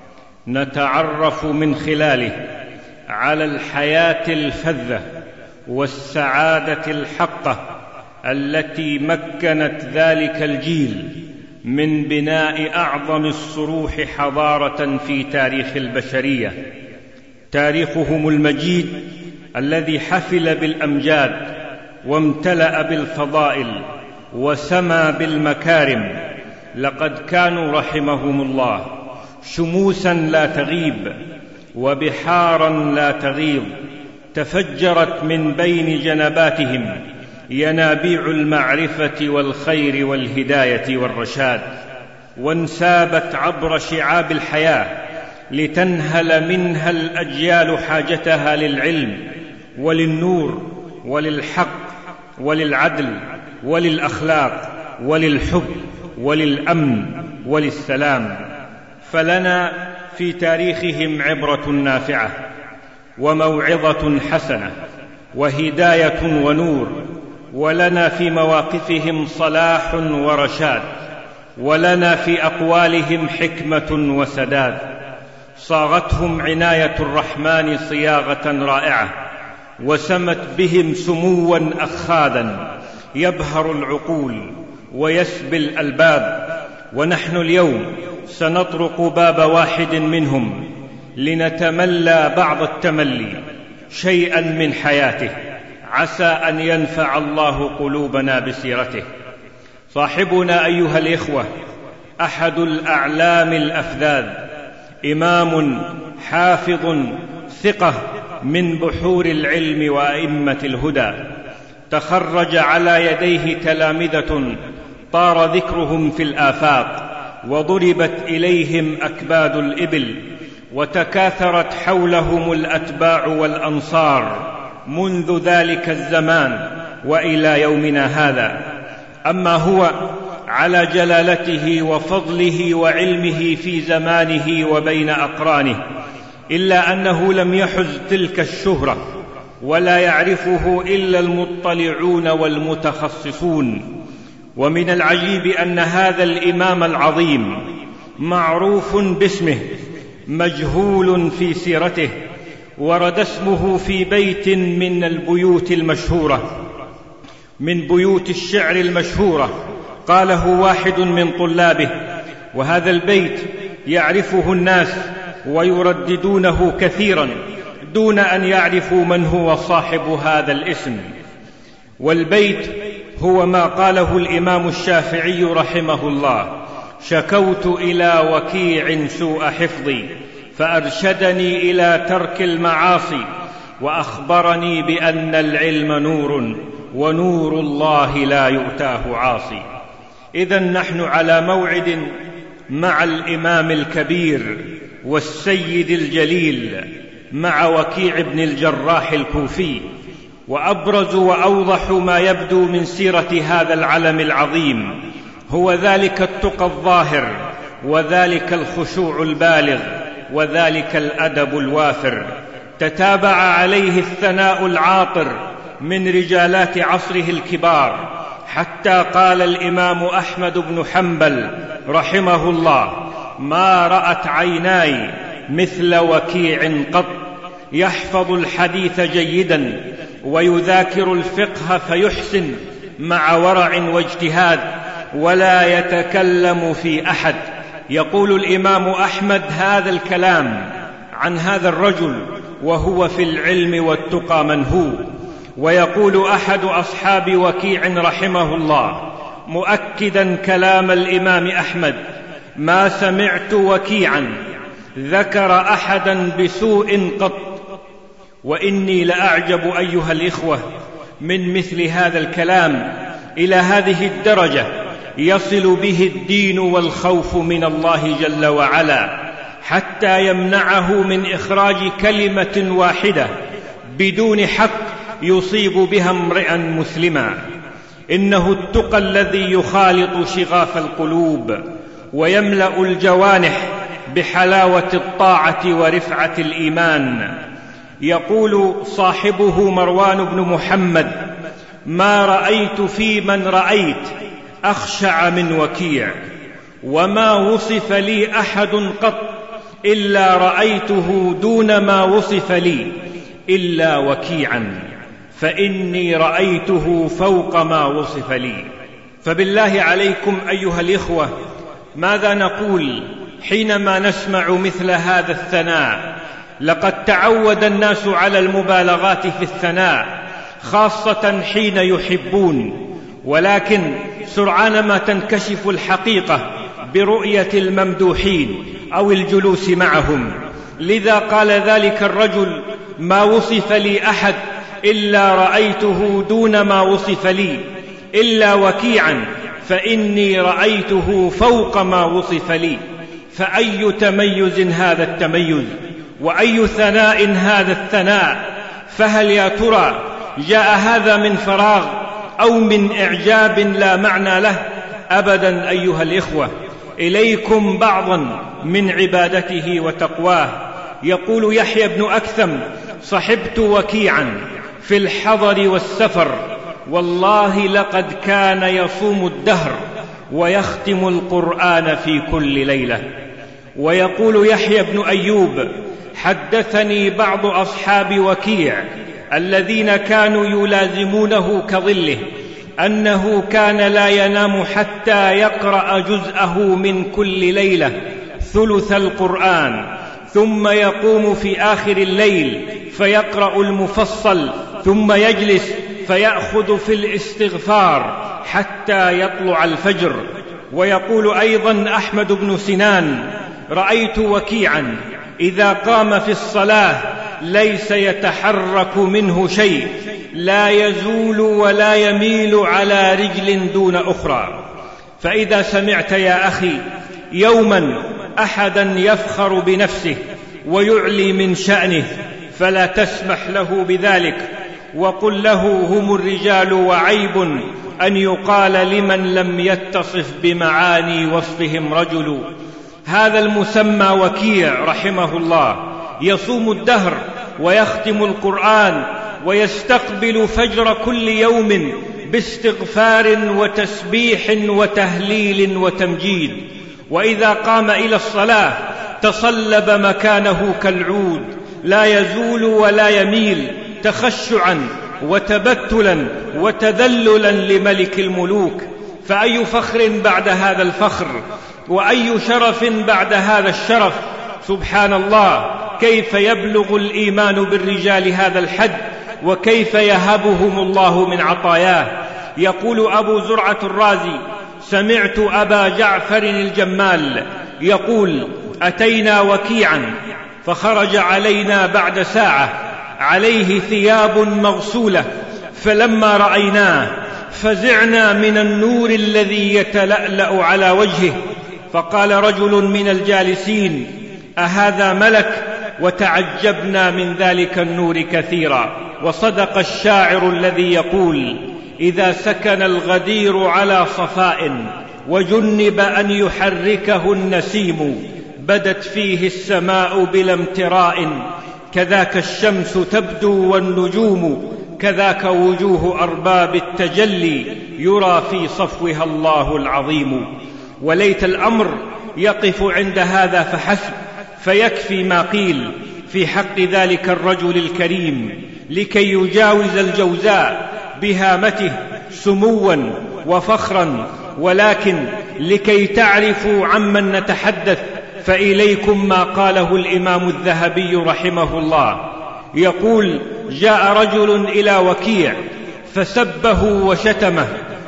Speaker 2: نتعرف من خلاله على الحياة الفذة والسعادة الحقة التي مكنت ذلك الجيل من بناء أعظم الصروح حضارة في تاريخ البشرية، تاريخهم المجيد الذي حفل بالأمجاد وامتلأ بالفضائل وسمى بالمكارم. لقد كانوا رحمهم الله شموسا لا تغيب وبحارا لا تغيض، تفجرت من بين جنباتهم ينابيع المعرفة والخير والهداية والرشاد، وانسابت عبر شعاب الحياة لتنهل منها الأجيال حاجتها للعلم وللنور وللحق وللعدل وللأخلاق وللحب وللأمن وللسلام. فلنا في تاريخهم عبرة نافعة وموعظة حسنة وهداية ونور، ولنا في مواقفهم صلاح ورشاد، ولنا في أقوالهم حكمة وسداد. صاغتهم عناية الرحمن صياغة رائعة، وسمت بهم سموا أخاذا يبهر العقول ويسبي الألباب. ونحن اليوم سنطرق باب واحد منهم لنتملى بعض التملي شيئا من حياته، عسى أن ينفع الله قلوبنا بسيرته. صاحبنا أيها الإخوة أحد الأعلام الأفذاذ، إمام حافظ ثقة من بحور العلم وأئمة الهدى، تخرج على يديه تلامذة طار ذكرهم في الآفاق، وضربت إليهم أكباد الإبل، وتكاثرت حولهم الأتباع والأنصار منذ ذلك الزمان وإلى يومنا هذا. أما هو على جلالته وفضله وعلمه في زمانه وبين أقرانه، إلا أنه لم يحز تلك الشهرة، ولا يعرفه إلا المطلعون والمتخصصون. ومن العجيب أن هذا الإمام العظيم معروف باسمه مجهول في سيرته، ورد اسمه في بيت من البيوت المشهورة، من بيوت الشعر المشهورة، قاله واحد من طلابه، وهذا البيت يعرفه الناس ويرددونه كثيرا دون أن يعرفوا من هو صاحب هذا الاسم. والبيت هو ما قاله الإمام الشافعي رحمه الله: شكوت إلى وكيع سوء حفظي فأرشدني إلى ترك المعاصي، وأخبرني بأن العلم نور ونور الله لا يؤتاه عاصي. إذن نحن على موعد مع الإمام الكبير والسيد الجليل، مع وكيع بن الجراح الكوفي. وأبرز وأوضح ما يبدو من سيرة هذا العلم العظيم هو ذلك التقى الظاهر، وذلك الخشوع البالغ، وذلك الأدب الوافر. تتابع عليه الثناء العاطر من رجالات عصره الكبار، حتى قال الإمام أحمد بن حنبل رحمه الله: ما رأت عيناي مثل وكيع قط، يحفظ الحديث جيدا ويذاكر الفقه فيحسن مع ورع واجتهاد، ولا يتكلم في أحد. يقول الإمام أحمد هذا الكلام عن هذا الرجل وهو في العلم والتقى منهوب. ويقول أحد أصحاب وكيع رحمه الله مؤكدا كلام الإمام أحمد: ما سمعت وكيعا ذكر أحدا بسوء قط. وإني لأعجب أيها الإخوة من مثل هذا الكلام إلى هذه الدرجة يصل به الدين والخوف من الله جل وعلا حتى يمنعه من إخراج كلمة واحدة بدون حق يصيب بها امرئا مسلما. إنه التقى الذي يخالط شغاف القلوب ويملأ الجوانح بحلاوة الطاعة ورفعة الإيمان. يقول صاحبه مروان بن محمد: ما رأيت في من رأيت أخشع من وكيع، وما وصف لي أحد قط إلا رأيته دون ما وصف لي إلا وكيعا، فإني رأيته فوق ما وصف لي. فبالله عليكم أيها الإخوة، ماذا نقول حينما نسمع مثل هذا الثناء؟ لقد تعود الناس على المبالغات في الثناء، خاصة حين يحبون، ولكن سرعان ما تنكشف الحقيقة برؤية الممدوحين أو الجلوس معهم. لذا قال ذلك الرجل: ما وصف لي أحد إلا رأيته دون ما وصف لي إلا وكيعا، فإني رأيته فوق ما وصف لي. فأي تميز هذا التميز، وأي ثناء هذا الثناء. فهل يا ترى جاء هذا من فراغ أو من إعجاب لا معنى له؟ أبدا أيها الإخوة. إليكم بعضا من عبادته وتقواه. يقول يحيى بن أكثم: صحبت وكيعا في الحضر والسفر، والله لقد كان يصوم الدهر ويختم القرآن في كل ليلة. ويقول يحيى بن أيوب: حدثني بعض أصحاب وكيع الذين كانوا يلازمونه كظله أنه كان لا ينام حتى يقرأ جزءه من كل ليلة ثلث القرآن، ثم يقوم في آخر الليل فيقرأ المفصل، ثم يجلس فيأخذ في الاستغفار حتى يطلع الفجر. ويقول أيضا أحمد بن سنان: رأيت وكيعا إذا قام في الصلاة ليس يتحرك منه شيء، لا يزول ولا يميل على رجل دون أخرى. فإذا سمعت يا أخي يوما أحدا يفخر بنفسه ويعلي من شأنه فلا تسمح له بذلك، وقل له: هم الرجال وعيب أن يقال لمن لم يتصف بمعاني وصفهم رجل. هذا المسمى وكيع رحمه الله يصوم الدهر ويختم القرآن ويستقبل فجر كل يوم باستغفار وتسبيح وتهليل وتمجيد، وإذا قام إلى الصلاة تصلب مكانه كالعود، لا يزول ولا يميل، تخشعا وتبتلا وتذللا لملك الملوك. فأي فخر بعد هذا الفخر، وأي شرف بعد هذا الشرف. سبحان الله، كيف يبلغ الإيمان بالرجال هذا الحد، وكيف يهبهم الله من عطاياه. يقول أبو زرعة الرازي: سمعت أبا جعفر الجمال يقول: أتينا وكيعا فخرج علينا بعد ساعة عليه ثياب مغسولة، فلما رأيناه فزعنا من النور الذي يتلألأ على وجهه، فقال رجل من الجالسين: أهذا ملك؟ وتعجبنا من ذلك النور كثيرا. وصدق الشاعر الذي يقول: إذا سكن الغدير على صفاء وجنب أن يحركه النسيم بدت فيه السماء بلا امتراء، كذاك الشمس تبدو والنجوم، كذاك وجوه أرباب التجلي يرى في صفوها الله العظيم. وليت الأمر يقف عند هذا فحسب، فيكفي ما قيل في حق ذلك الرجل الكريم لكي يجاوز الجوزاء بهامته سموا وفخرا. ولكن لكي تعرفوا عمن نتحدث فإليكم ما قاله الإمام الذهبي رحمه الله. يقول: جاء رجل إلى وكيع فسبه وشتمه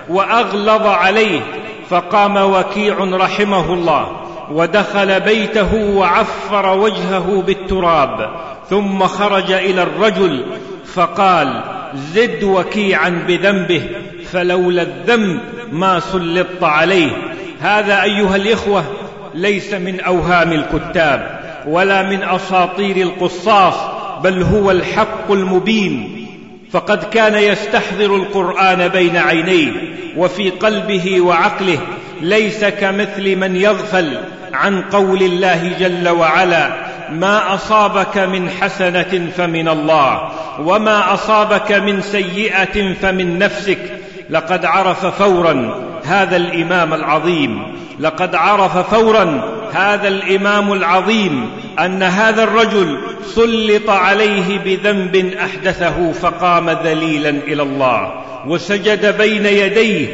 Speaker 2: وأغلظ عليه، فقام وكيع رحمه الله ودخل بيته وعفر وجهه بالتراب، ثم خرج إلى الرجل فقال: زد وكيعا بذنبه فلولا الذنب ما سلطت عليه. هذا أيها الإخوة ليس من أوهام الكتاب ولا من أساطير القصاص، بل هو الحق المبين. فقد كان يستحضر القرآن بين عينيه وفي قلبه وعقله، ليس كمثل من يغفل عن قول الله جل وعلا: ما أصابك من حسنة فمن الله وما أصابك من سيئة فمن نفسك. لقد عرف فورا هذا الإمام العظيم، لقد عرف فورا هذا الإمام العظيم أن هذا الرجل سلط عليه بذنب أحدثه، فقام ذليلا إلى الله وسجد بين يديه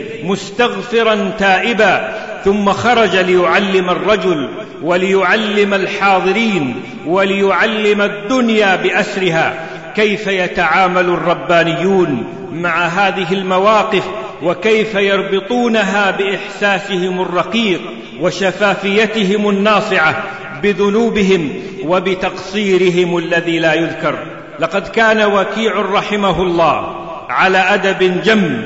Speaker 2: مستغفرا تائبا، ثم خرج ليعلم الرجل وليعلم الحاضرين وليعلم الدنيا بأسرها كيف يتعامل الربانيون مع هذه المواقف، وكيف يربطونها بإحساسهم الرقيق وشفافيتهم الناصعة بذنوبهم وبتقصيرهم الذي لا يذكر. لقد كان وكيع رحمه الله على أدب جم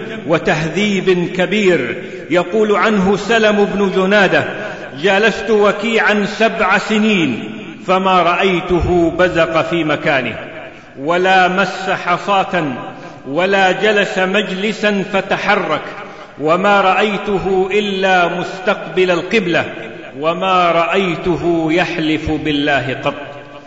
Speaker 2: وتهذيب كبير. يقول عنه سلم بن جنادة: جالست وكيعا 7 سنين فما رأيته بزق في مكانه ولا مس حصاة ولا جلس مجلسا فتحرك، وما رأيته إلا مستقبل القبلة، وما رأيته يحلف بالله قط.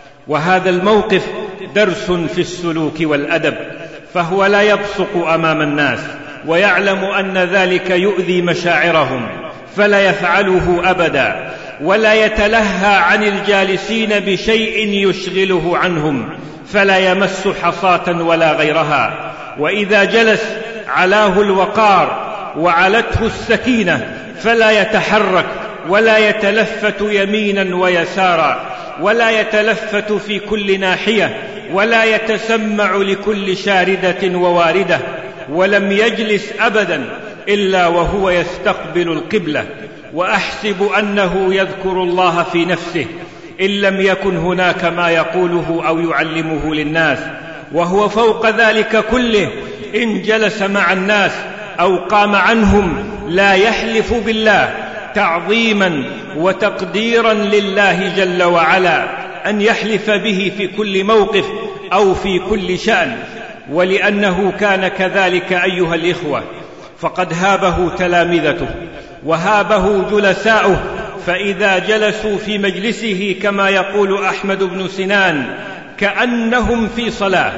Speaker 2: وهذا الموقف درس في السلوك والأدب، فهو لا يبصق أمام الناس ويعلم أن ذلك يؤذي مشاعرهم فلا يفعله أبدا، ولا يتلهى عن الجالسين بشيء يشغله عنهم فلا يمس حصاة ولا غيرها. وإذا جلس علاه الوقار وعلته السكينة فلا يتحرك ولا يتلفت يمينا ويسارا، ولا يتلفت في كل ناحية، ولا يتسمع لكل شاردة وواردة، ولم يجلس أبدا إلا وهو يستقبل القبلة، وأحسب أنه يذكر الله في نفسه إن لم يكن هناك ما يقوله أو يعلمه للناس. وهو فوق ذلك كله إن جلس مع الناس أو قام عنهم لا يحلف بالله تعظيما وتقديرا لله جل وعلا أن يحلف به في كل موقف أو في كل شأن. ولأنه كان كذلك أيها الإخوة فقد هابه تلامذته وهابه جلساؤه، فإذا جلسوا في مجلسه كما يقول أحمد بن سنان كأنهم في صلاة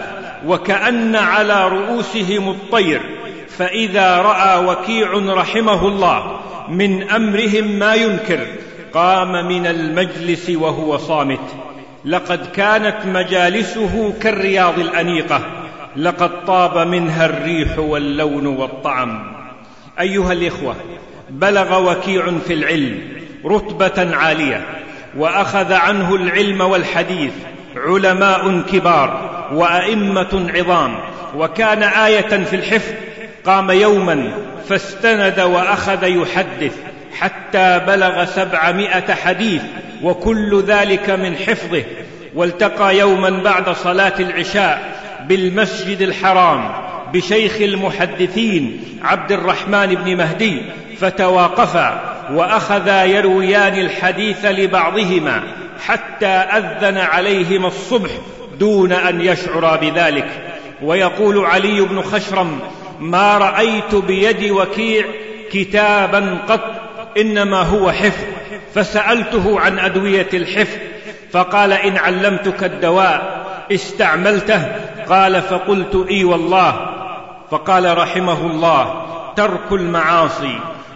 Speaker 2: وكأن على رؤوسهم الطير. فإذا رأى وكيع رحمه الله من أمرهم ما ينكر قام من المجلس وهو صامت. لقد كانت مجالسه كالرياض الأنيقة، لقد طاب منها الريح واللون والطعم. أيها الإخوة، بلغ وكيع في العلم رتبة عالية، وأخذ عنه العلم والحديث علماء كبار وأئمة عظام، وكان آية في الحفظ. قام يوما فاستند وأخذ يحدث حتى بلغ 700 حديث، وكل ذلك من حفظه. والتقى يوما بعد صلاة العشاء بالمسجد الحرام بشيخ المحدثين عبد الرحمن بن مهدي، فتواقفا وأخذا يرويان الحديث لبعضهما حتى أذن عليهما الصبح دون أن يشعرا بذلك. ويقول علي بن خشرم: ما رأيت بيد وكيع كتابا قط، إنما هو حفظ. فسألته عن أدوية الحفظ فقال: إن علمتك الدواء استعملته؟ قال: فقلت: إي والله. فقال رحمه الله: ترك المعاصي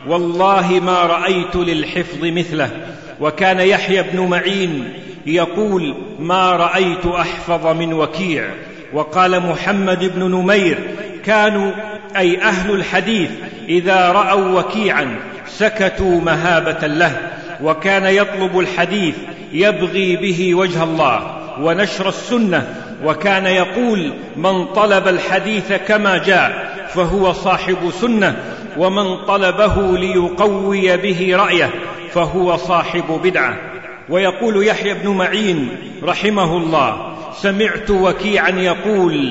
Speaker 2: والله ما رأيت للحفظ مثله. وكان يحيى بن معين يقول: ما رأيت أحفظ من وكيع. وقال محمد بن نمير: كانوا أي أهل الحديث إذا رأوا وكيعا سكتوا مهابة له، وكان يطلب الحديث يبغي به وجه الله ونشر السنة. وكان يقول: من طلب الحديث كما جاء فهو صاحب سنة، ومن طلبه ليقوي به رأيه فهو صاحب بدعة. ويقول يحيى بن معين رحمه الله: سمعت وكيعا يقول: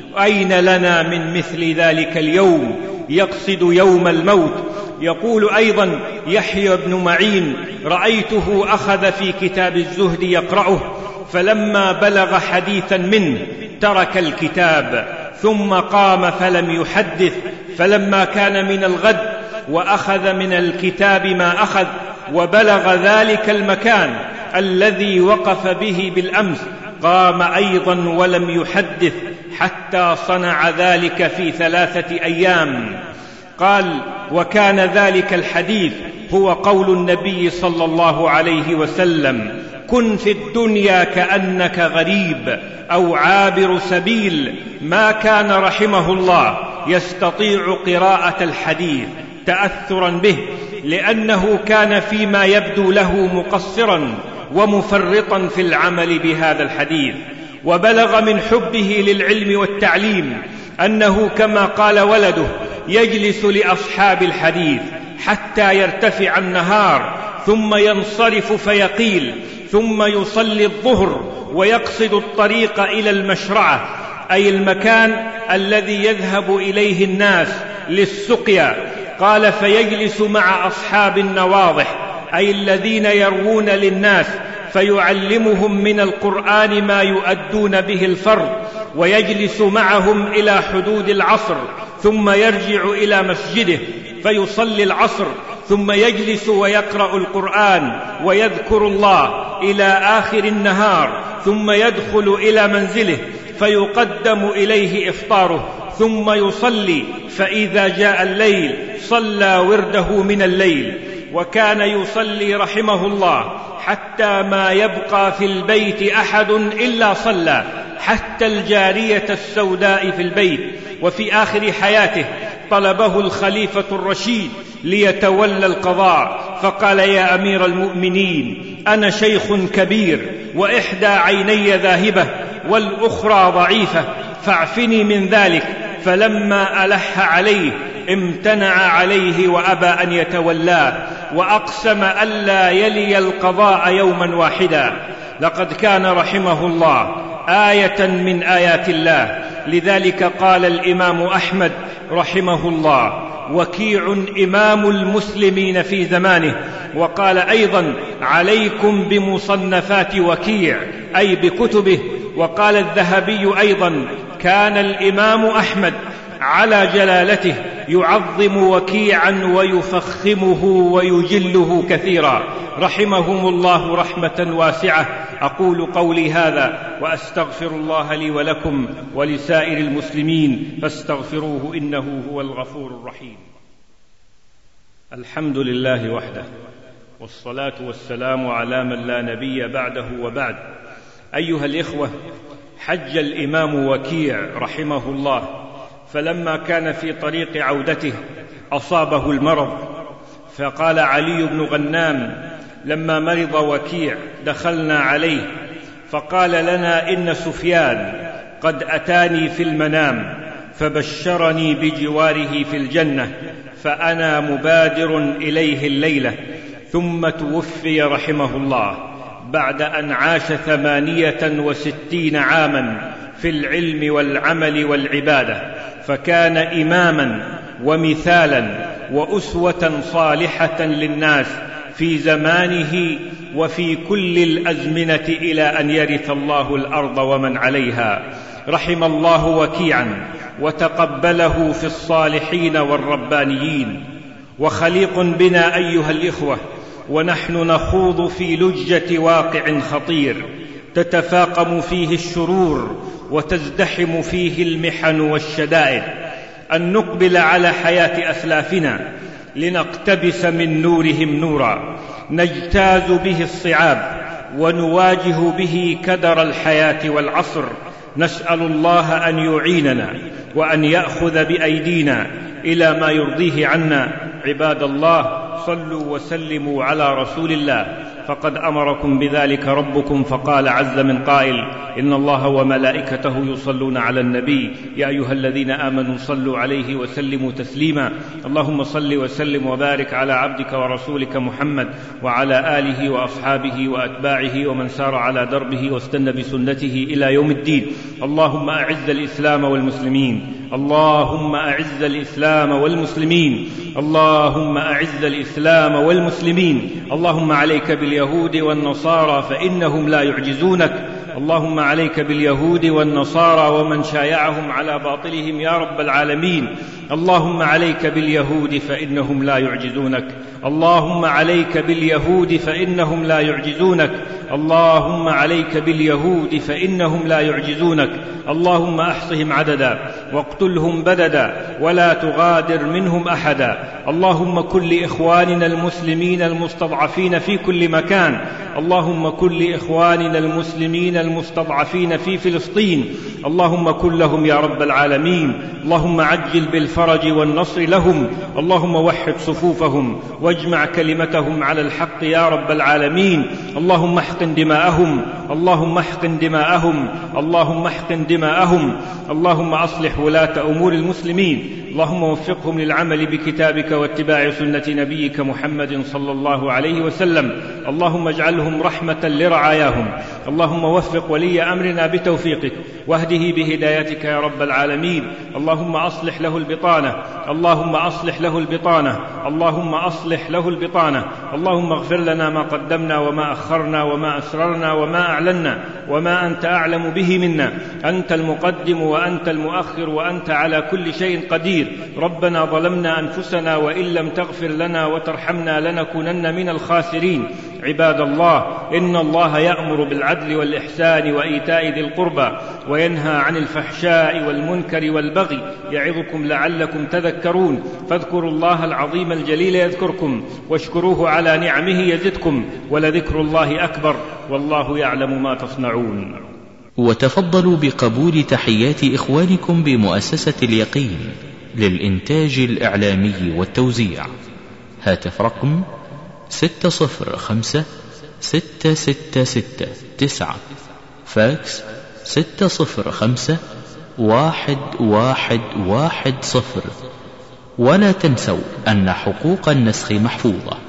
Speaker 2: أين لنا من مثل ذلك اليوم، يقصد يوم الموت. يقول أيضا يحيى بن معين: رأيته أخذ في كتاب الزهد يقرأه، فلما بلغ حديثا منه ترك الكتاب ثم قام فلم يحدث، فلما كان من الغد وأخذ من الكتاب ما أخذ وبلغ ذلك المكان الذي وقف به بالأمس قام أيضا ولم يحدث حتى صنع ذلك في 3 أيام. قال: وكان ذلك الحديث هو قول النبي صلى الله عليه وسلم: كن في الدنيا كأنك غريب أو عابر سبيل. ما كان رحمه الله يستطيع قراءة الحديث تأثرا به، لأنه كان فيما يبدو له مقصرا ومفرطا في العمل بهذا الحديث، وبلغ من حبه للعلم والتعليم أنه كما قال ولده: يجلس لأصحاب الحديث حتى يرتفع النهار ثم ينصرف فيقيل، ثم يصلي الظهر ويقصد الطريق إلى المشرعة، أي المكان الذي يذهب إليه الناس للسقيا. قال: فيجلس مع أصحاب النواضح، أي الذين يروون للناس، فيعلمهم من القرآن ما يؤدون به الفرض، ويجلس معهم إلى حدود العصر ثم يرجع إلى مسجده فيصلي العصر، ثم يجلس ويقرأ القرآن ويذكر الله إلى آخر النهار، ثم يدخل إلى منزله فيقدم إليه إفطاره، ثم يصلي، فإذا جاء الليل صلى ورده من الليل. وكان يصلي رحمه الله حتى ما يبقى في البيت أحد إلا صلى، حتى الجارية السوداء في البيت. وفي آخر حياته طلبه الخليفة الرشيد ليتولى القضاء، فقال: يا أمير المؤمنين، أنا شيخ كبير وإحدى عيني ذاهبة والأخرى ضعيفة، فاعفني من ذلك. فلما ألح عليه امتنع عليه وأبى أن يتولاه، وأقسم ألا يلي القضاء يوما واحدا. لقد كان رحمه الله آية من آيات الله. لذلك قال الإمام أحمد رحمه الله: وكيع إمام المسلمين في زمانه. وقال أيضا: عليكم بمصنفات وكيع، أي بكتبه. وقال الذهبي أيضا: كان الإمام أحمد على جلالته يعظم وكيعا ويفخمه ويجله كثيرا، رحمهم الله رحمة واسعة. أقول قولي هذا وأستغفر الله لي ولكم ولسائر المسلمين، فاستغفروه إنه هو الغفور الرحيم. الحمد لله وحده، والصلاة والسلام على من لا نبي بعده وبعد. أيها الإخوة، حج الإمام وكيع رحمه الله، فلما كان في طريق عودته أصابه المرض، فقال علي بن غنام: لما مرض وكيع دخلنا عليه فقال لنا: إن سفيان قد أتاني في المنام فبشرني بجواره في الجنة، فأنا مبادر إليه الليلة. ثم توفي رحمه الله بعد أن عاش 68 عاما في العلم والعمل والعبادة، فكان إماما ومثالا وأسوة صالحة للناس في زمانه وفي كل الأزمنة إلى أن يرث الله الأرض ومن عليها. رحم الله وكيعا وتقبله في الصالحين والربانيين. وخليق بنا أيها الإخوة ونحن نخوض في لجة واقع خطير تتفاقم فيه الشرور وتزدحم فيه المحن والشدائد، أن نقبل على حياة أسلافنا لنقتبس من نورهم نورا، نجتاز به الصعاب ونواجه به كدر الحياة والعصر. نسأل الله أن يعيننا وأن يأخذ بأيدينا إلى ما يرضيه عنا. عباد الله، صلوا وسلموا على رسول الله، فقد أمركم بذلك ربكم، فقال عز من قائل: إن الله وملائكته يصلون على النبي يا أيها الذين آمنوا صلوا عليه وسلموا تسليما. اللهم صل وسلم وبارك على عبدك ورسولك محمد وعلى آله وأصحابه وأتباعه ومن سار على دربه واستنى بسنته إلى يوم الدين. اللهم أعز الإسلام والمسلمين، اللهم أعز الإسلام والمسلمين، اللهم أعز الإسلام والمسلمين. اللهم عليك باليهود والنصارى فإنهم لا يعجزونك، اللهم عليك باليهود والنصارى ومن شايعهم على باطلهم يا رب العالمين. اللهم عليك باليهود فإنهم لا يعجزونك، اللهم عليك باليهود فإنهم لا يعجزونك، اللهم عليك باليهود فإنهم لا يعجزونك. اللهم أحصهم عددا واقتلهم بددا ولا تغادر منهم أحدا. اللهم كن لإخواننا المسلمين المستضعفين في كل مكان، اللهم كن لإخواننا المسلمين المستضعفين في فلسطين، اللهم كن لهم يا رب العالمين. اللهم عجل بالفرج والنصر لهم، اللهم وحد صفوفهم واجمع كلمتهم على الحق يا رب العالمين. اللهم احقن دماءهم، اللهم احقن دماءهم، اللهم احقن دماءهم. اللهم أصلح ولاة أمور المسلمين، اللهم وفقهم للعمل بكتابك واتباع سنة نبيك محمد صلى الله عليه وسلم. اللهم اجعلهم رحمة لرعاياهم، اللهم وفق ولي أمرنا بتوفيقك واهده بهدايتك يا رب العالمين. اللهم أصلح له البطانة، اللهم أصلح له البطانة، اللهم أصلح له البطانة. اللهم اغفر لنا ما قدمنا وما أخرنا وما أسررنا وما أعلنا وما أنت أعلم به منا، أنت المقدم وأنت المؤخر وأنت على كل شيء قدير. ربنا ظلمنا أنفسنا وإن لم تغفر لنا وترحمنا لنكونن من الخاسرين. عباد الله، إن الله يأمر بالعدل والإحسان وإيتاء ذي القربى وينهى عن الفحشاء والمنكر والبغي يعظكم لعلكم تذكرون. فاذكروا الله العظيم الجليل يذكركم واشكروه على نعمه يزدكم ولذكر الله أكبر والله يعلم ما تصنعون.
Speaker 4: وتفضلوا بقبول تحيات إخوانكم بمؤسسة اليقين للإنتاج الإعلامي والتوزيع. هاتف رقم 605-666-9، فاكس 605-1110. ولا تنسوا أن حقوق النسخ محفوظة.